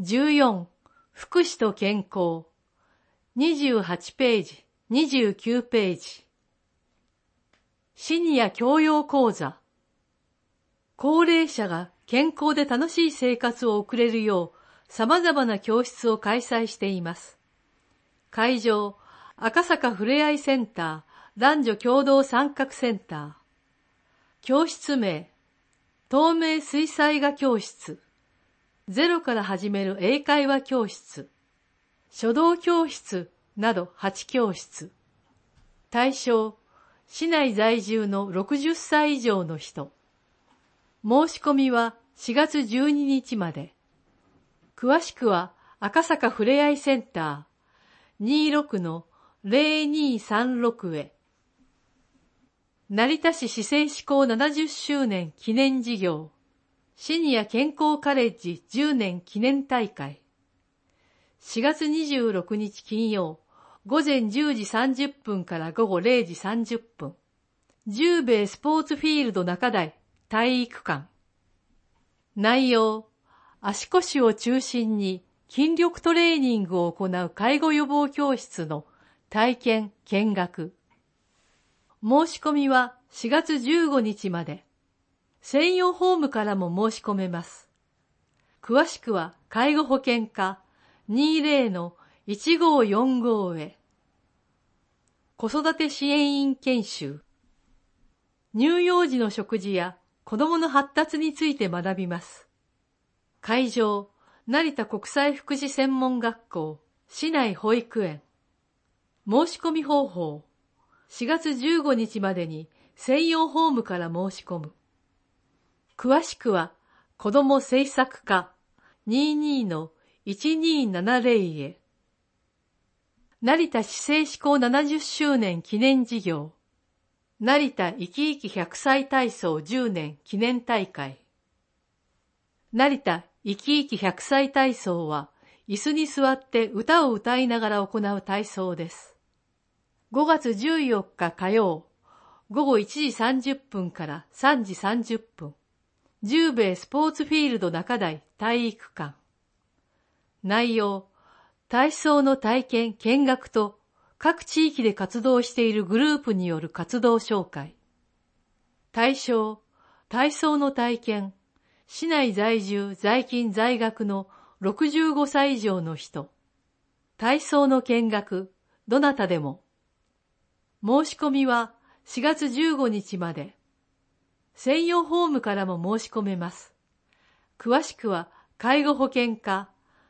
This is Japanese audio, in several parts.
14、福祉と健康。28ページ、29ページ。シニア教養講座。高齢者が健康で楽しい生活を送れるよう、様々な教室を開催しています。会場、赤坂ふれあいセンター、男女共同参画センター。教室名、透明水彩画教室。ゼロから始める英会話教室。書道教室など8教室。対象、市内在住の60歳以上の人。申し込みは4月12日まで。詳しくは赤坂ふれあいセンター 26-0236 へ。成田市市政施行70周年記念事業シニア健康カレッジ10年記念大会。4月26日金曜午前10時30分から午後0時30分。十兵衛スポーツフィールド中台体育館。内容、足腰を中心に筋力トレーニングを行う介護予防教室の体験・見学。申し込みは4月15日まで。専用ホームからも申し込めます。詳しくは介護保険課 20-1545 へ。子育て支援員研修。乳幼児の食事や子どもの発達について学びます。会場、成田国際福祉専門学校、市内保育園。申し込み方法、4月15日までに専用ホームから申し込む。詳しくは、子ども政策課 22-1270 へ。成田市政施行70周年記念事業成田いきいき100歳体操10年記念大会。成田いきいき100歳体操は、椅子に座って歌を歌いながら行う体操です。5月14日火曜、午後1時30分から3時30分。十兵衛スポーツフィールド中台体育館。内容、体操の体験・見学と各地域で活動しているグループによる活動紹介。対象、体操の体験、市内在住在勤在学の65歳以上の人。体操の見学、どなたでも。申し込みは4月15日まで。専用ホームからも申し込めます。詳しくは介護保険課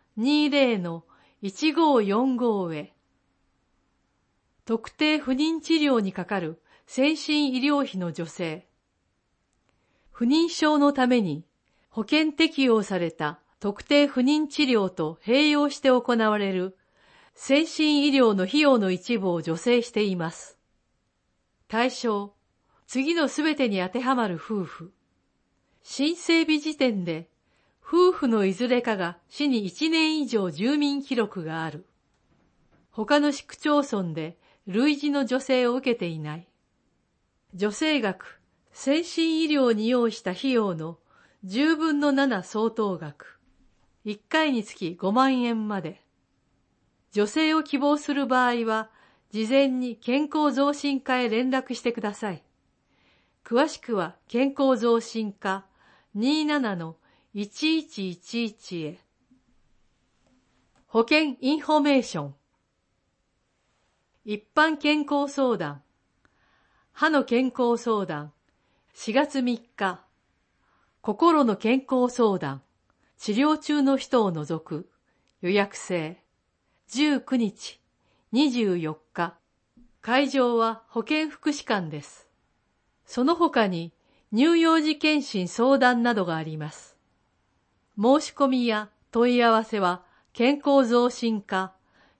20-1545 へ。特定不妊治療にかかる先進医療費の助成。不妊症のために保険適用された特定不妊治療と併用して行われる先進医療の費用の一部を助成しています。対象、次のすべてに当てはまる夫婦。申請日時点で、夫婦のいずれかが市に1年以上住民記録がある。他の市区町村で類似の助成を受けていない。助成額、先進医療に要した費用の10分の7相当額。1回につき5万円まで。助成を希望する場合は、事前に健康増進課へ連絡してください。詳しくは健康増進課 27-1111 へ。保険インフォメーション。一般健康相談。歯の健康相談。4月3日。心の健康相談。治療中の人を除く。予約制。19日。24日。会場は保健福祉館です。その他に乳幼児健診相談などがあります。申し込みや問い合わせは健康増進課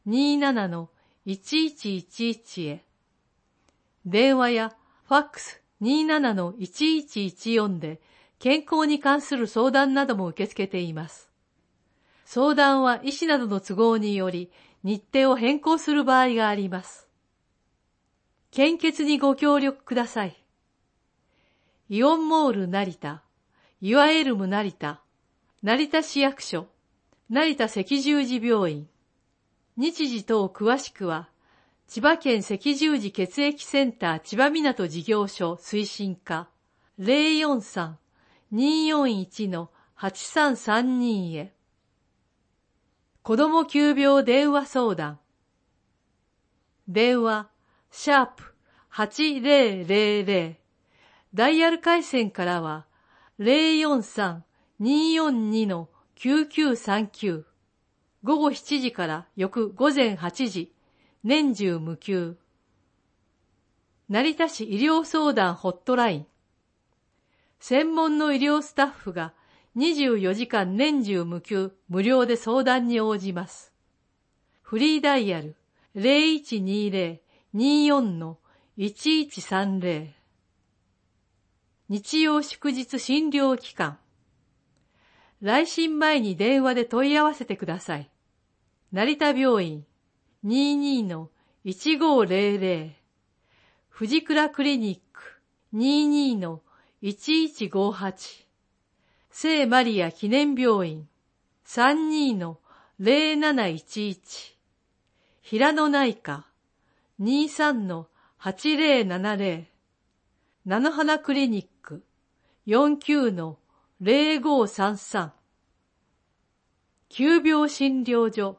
27-1111 へ。電話やファックス 27-1114 で健康に関する相談なども受け付けています。相談は医師などの都合により日程を変更する場合があります。献血にご協力ください。イオンモール成田、ユアエルム成田、成田市役所、 成田赤十字病院。日時等詳しくは、千葉県赤十字血液センター千葉港事業所推進課 043-241-8332 へ。子ども急病電話相談。電話、#8000。ダイヤル回線からは、043-242-9939。午後7時から翌午前8時、年中無休。成田市医療相談ホットライン。専門の医療スタッフが24時間年中無休無料で相談に応じます。フリーダイヤル 0120-24-1130。日曜祝日診療期間。来診前に電話で問い合わせてください。成田病院 22-1500。藤倉クリニック 22-1158。聖マリア記念病院 32-0711。平野内科 23-8070。菜の花クリニック 49-0533。急病診療所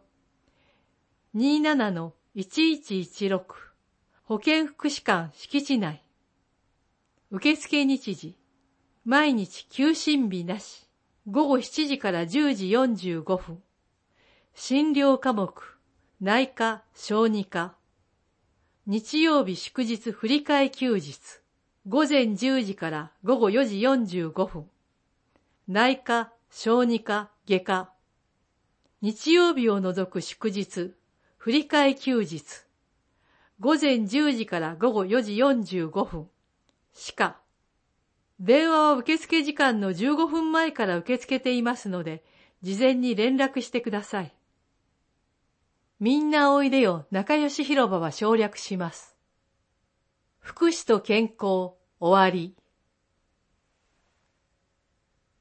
27-1116。保健福祉館敷地内。受付日時。毎日休診日なし。午後7時から10時45分。診療科目。内科、小児科。日曜日祝日振り替え休日。午前10時から午後4時45分。内科、小児科、外科。日曜日を除く祝日。振り替え休日。午前10時から午後4時45分。歯科。電話は受付時間の15分前から受け付けていますので、事前に連絡してください。みんなおいでよ仲良し広場は省略します。福祉と健康、終わり。